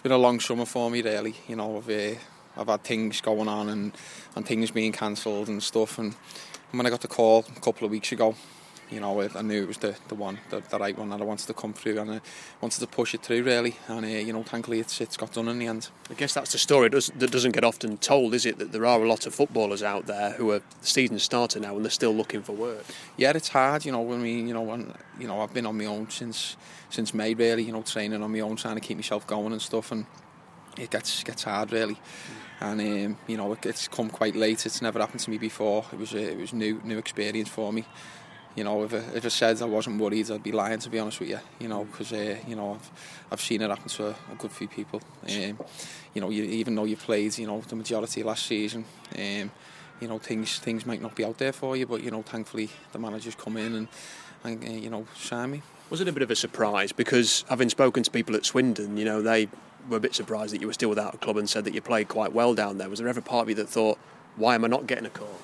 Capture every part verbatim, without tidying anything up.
been a long summer for me, really. You know, I've uh, I've had things going on and, and things being cancelled and stuff. And when I got the call a couple of weeks ago, you know, I knew it was the, the one, the, the right one that I wanted to come through, and I wanted to push it through, really. And, uh, you know, thankfully it's it's got done in the end. I guess that's the story that doesn't get often told, is it? That there are a lot of footballers out there who are the season starter now and they're still looking for work. Yeah, it's hard, you know. I mean, you know, when, you know, I've been on my own since since May, really. You know, training on my own, trying to keep myself going and stuff, and it gets gets hard, really. And um, you know, it, it's come quite late. It's never happened to me before. It was a, it was new new experience for me. You know, if I, if I said I wasn't worried, I'd be lying, to be honest with you. You know, because uh, you know, I've I've seen it happen to a, a good few people. Um, you know, you, even though you played, you know, the majority of last season, um, you know, things things might not be out there for you, but you know, thankfully the managers come in and and uh, you know, sign me. Was it a bit of a surprise? Because having spoken to people at Swindon, you know, they were a bit surprised that you were still without a club and said that you played quite well down there. Was there ever part of you that thought, why am I not getting a call?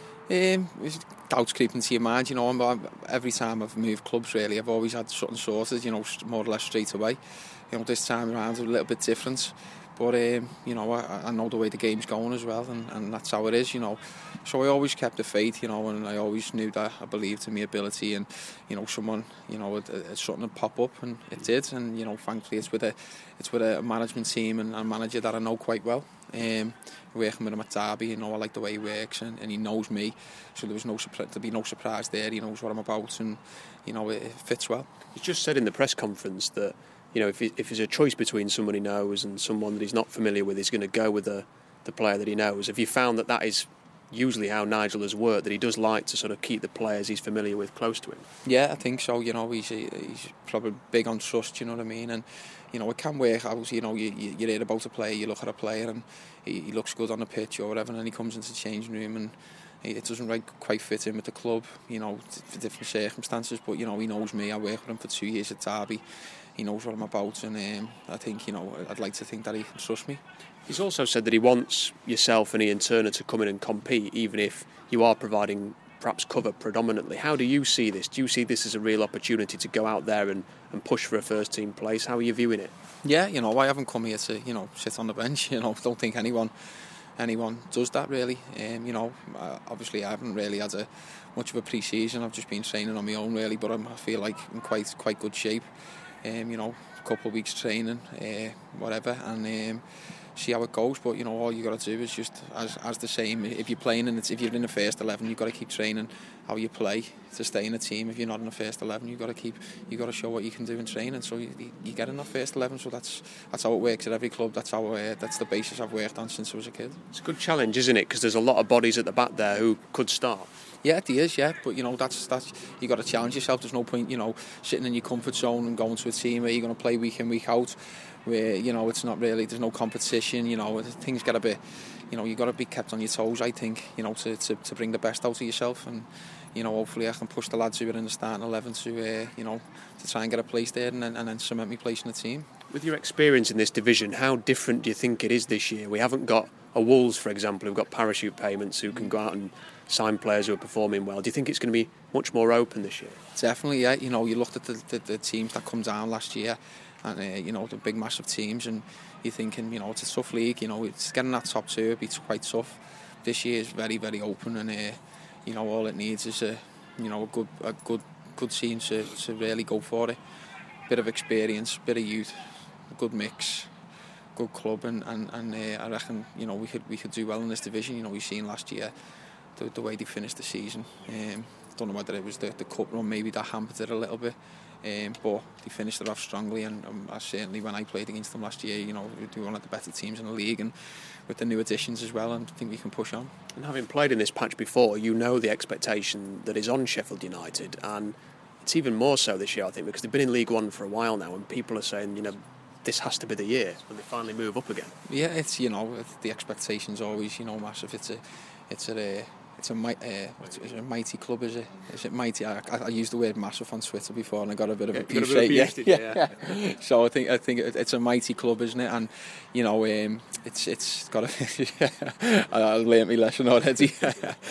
Um, doubts creep into your mind, you know. I'm, every time I've moved clubs, really, I've always had something sorted, you know, more or less straight away. You know, this time around it's a little bit different, but um, you know, I, I know the way the game's going as well, and, and that's how it is, you know. So I always kept the faith, you know, and I always knew that I believed in my ability, and you know, someone, you know, it, it's something would pop up, and it did, and you know, thankfully it's with a, it's with a management team and a manager that I know quite well. Um, working with him at Derby, you know, I like the way he works, and, and he knows me, so there was no there'd be no surprise there. He knows what I'm about, and you know, it, it fits well. He just said in the press conference that, you know, if he, if there's a choice between someone he knows and someone that he's not familiar with, he's going to go with the the player that he knows. Have you found that that is usually how Nigel has worked, that he does like to sort of keep the players he's familiar with close to him? Yeah, I think so. You know, he's he's probably big on trust, you know what I mean? And you know, it can work out. You know, you, you, you hear about a player, you look at a player and he, he looks good on the pitch or whatever, and then he comes into the changing room and he, it doesn't right, quite fit in with the club, you know, for different circumstances. But, you know, he knows me. I worked with him for two years at Derby. He knows what I'm about, and um, I think, you know, I'd like to think that he can trust me. He's also said that he wants yourself and Ian Turner to come in and compete, even if you are providing perhaps cover predominantly. How do you see this? Do you see this as a real opportunity to go out there and, and push for a first team place? How are you viewing it? Yeah, you know, I haven't come here to, you know, sit on the bench. You know, don't think anyone anyone does that, really. Um, you know, obviously I haven't really had a much of a pre-season. I've just been training on my own, really, but I'm, I feel like I'm quite quite good shape. Um, you know, a couple of weeks training, uh, whatever, and um, see how it goes. But you know, all you got to do is just as as the same. If you're playing and it's, if you're in the first eleven, you've got to keep training how you play to stay in the team. If you're not in the first eleven, you've got to keep you got to show what you can do in training. So you, you get in that first eleven. So that's that's how it works at every club. That's how uh, that's the basis I've worked on since I was a kid. It's a good challenge, isn't it? Because there's a lot of bodies at the back there who could start. Yeah, it is, yeah, but you know, that's that's you got to challenge yourself. There's no point, you know, sitting in your comfort zone and going to a team where you're going to play week in, week out, where, you know, it's not really, there's no competition, you know, things get a bit, you know, you got to be kept on your toes, I think, you know, to, to, to bring the best out of yourself. And you know, hopefully I can push the lads who are in the starting eleven to, uh, you know, to try and get a place there, and then, and then cement my place in the team. With your experience in this division, how different do you think it is this year? We haven't got a Wolves, for example, who've got parachute payments, who can go out and sign players who are performing well. Do you think it's going to be much more open this year? Definitely, yeah. You know, you looked at the, the, the teams that come down last year, and uh, you know, the big massive teams, and you're thinking, you know, it's a tough league. You know, it's getting that top two, it'd be quite tough. This year is very, very open, and uh, you know, all it needs is a, you know, a good, a good, good team to, to really go for it. Bit of experience, bit of youth, a good mix, good club, and and, and uh, I reckon, you know, we could we could do well in this division. You know, we've seen last year the, the way they finished the season. Um, don't know whether it was the, the cup run maybe that hampered it a little bit, um, but they finished it off strongly, and um, I certainly, when I played against them last year, you know, we were one of the better teams in the league, and with the new additions as well, and I think we can push on. And having played in this patch before, you know the expectation that is on Sheffield United, and it's even more so this year, I think, because they've been in League One for a while now, and people are saying, you know, this has to be the year when they finally move up again. Yeah, it's, you know, the expectation's always, you know, massive. It's a, it's a, it's a, uh, it's a mighty club, is it? Is it mighty? I, I, I used the word massive on Twitter before, and I got a bit of yeah, a piece. Yeah, yeah, yeah, yeah. So I think, I think it's a mighty club, isn't it? And you know, um, it's, it's got a. I learnt my lesson already.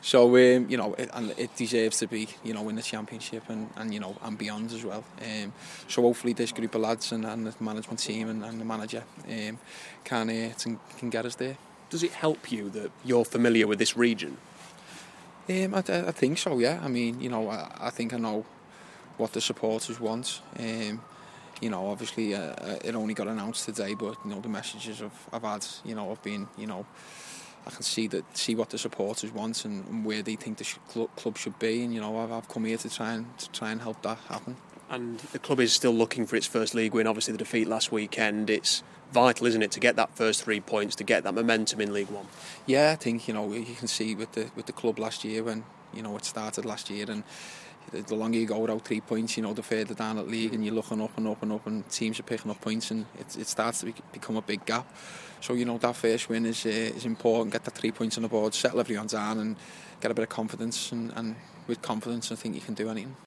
So um, you know, it, and it deserves to be, you know, in the Championship and, and you know and beyond as well. Um, so hopefully this group of lads and, and the management team and, and the manager um, can uh, can get us there. Does it help you that you're familiar with this region? Um, I, I think so. Yeah. I mean, you know, I, I think I know what the supporters want. Um, you know, obviously uh, it only got announced today, but you know the messages I've, I've had, you know, have been, you know. I can see that, see what the supporters want and, and where they think the sh- club should be, and you know I've, I've come here to try and to try and help that happen. And the club is still looking for its first league win. Obviously, the defeat last weekend. It's vital, isn't it, to get that first three points, to get that momentum in League One. Yeah, I think you know you can see with the with the club last year when you know it started last year, and the longer you go without three points, you know the further down at league, and you're looking up and up and up, and teams are picking up points, and it, it starts to be, become a big gap. So you know that first win is uh, is important. Get that three points on the board, settle everyone down, and get a bit of confidence. And, and with confidence, I think you can do anything.